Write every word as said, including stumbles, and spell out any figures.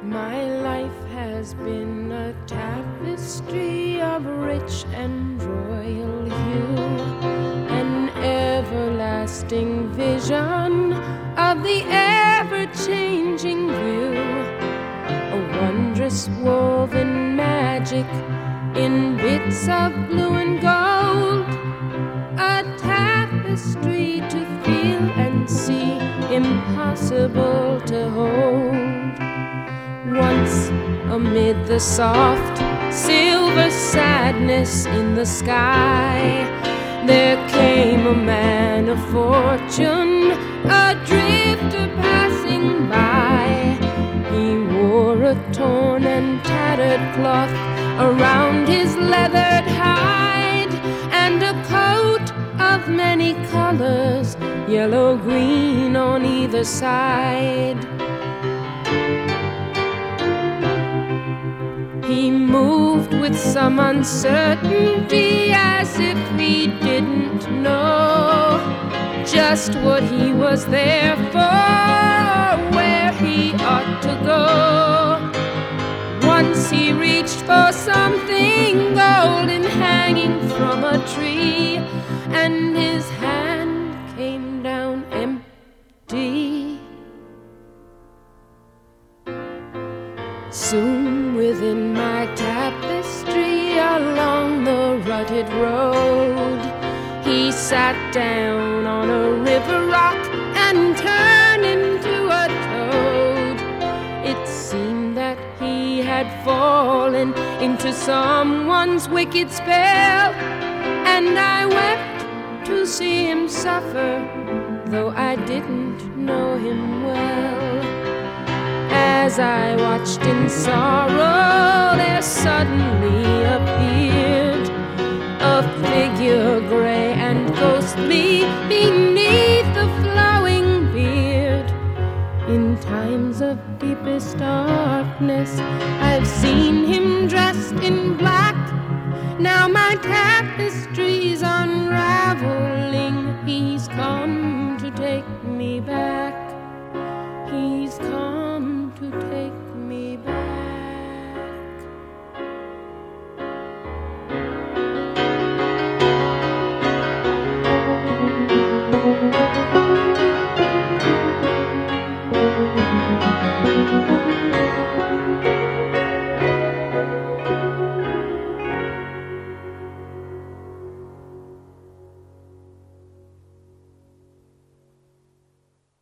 My life has been a tapestry of rich and royal hue, an everlasting vision of the ever-changing view, a wondrous woven magic in bits of blue and gold, a tapestry to feel and see, impossible to hold. Once, amid the soft silver sadness in the sky, there came a man of fortune, a drifter passing by. He wore a torn and tattered cloth around his leathered hide, and a coat of many colors, yellow, green on either side. He moved with some uncertainty, as if he didn't know just what he was there for, or where he ought to go. Once he reached for something golden hanging from a tree, and his hand came down empty. Soon within my tapestry, along the rutted road, he sat down on a river rock and turned into a toad. It seemed that he had fallen into someone's wicked spell, and I wept to see him suffer, though I didn't know him well. As I watched in sorrow, there suddenly appeared a figure gray and ghostly beneath the flowing beard. In times of deepest darkness, I've seen him dressed in black. Now my tapestry's unraveling. He's come to take me back. He's come to take